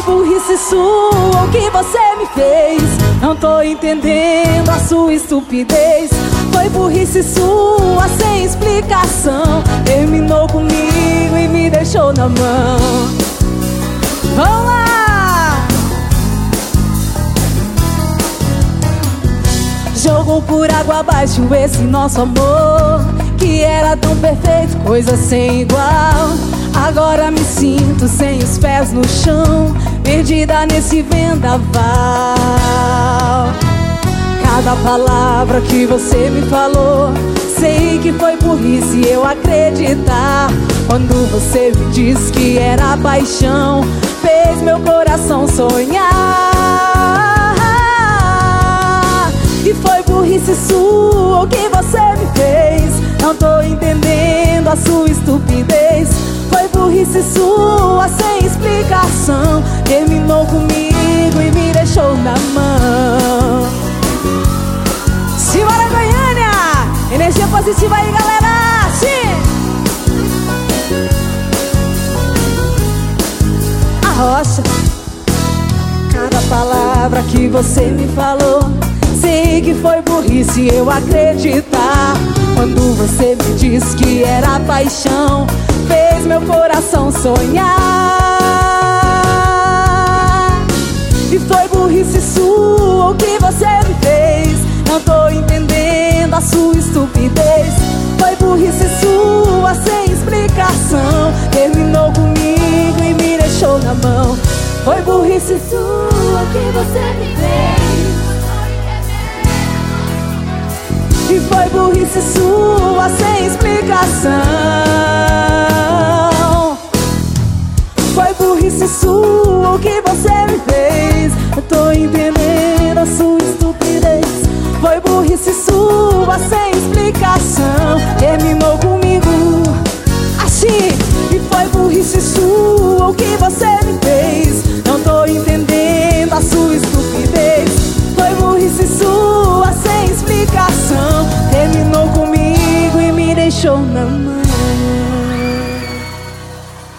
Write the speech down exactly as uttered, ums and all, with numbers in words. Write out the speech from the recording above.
burrice sua o que você me fez. Não tô entendendo a sua estupidez. Foi burrice sua sem explicação. Terminou comigo e me deixou na mão. Vamos lá! Jogou por água abaixo esse nosso amor, que era tão perfeito, coisa sem igual. Agora me sinto sem os pés no chão, perdida nesse vendaval. Cada palavra que você me falou, sei que foi burrice eu acreditar. Quando você me disse que era paixão, fez meu coração sonhar. E foi burrice sua o que você me fez. Não tô entendendo a sua estupidez. Foi burrice sua sem explicação. Terminou comigo e me deixou na mão. Simbora, Goiânia! Energia positiva aí, galera! Sim! A rocha. Cada palavra que você me falou, sei que foi burrice eu acreditar. Quando você me disse que era paixão, fez meu coração sonhar. E foi burrice sua o que você me fez. Não tô entendendo a sua estupidez. Foi burrice sua sem explicação. Terminou comigo e me deixou na mão. Foi burrice sua o que você me fez. E foi burrice sua sem explicação. Foi burrice sua o que você me fez. Eu tô entendendo a sua estupidez. Foi burrice sua sem explicação. Terminou comigo assim. E foi burrice sua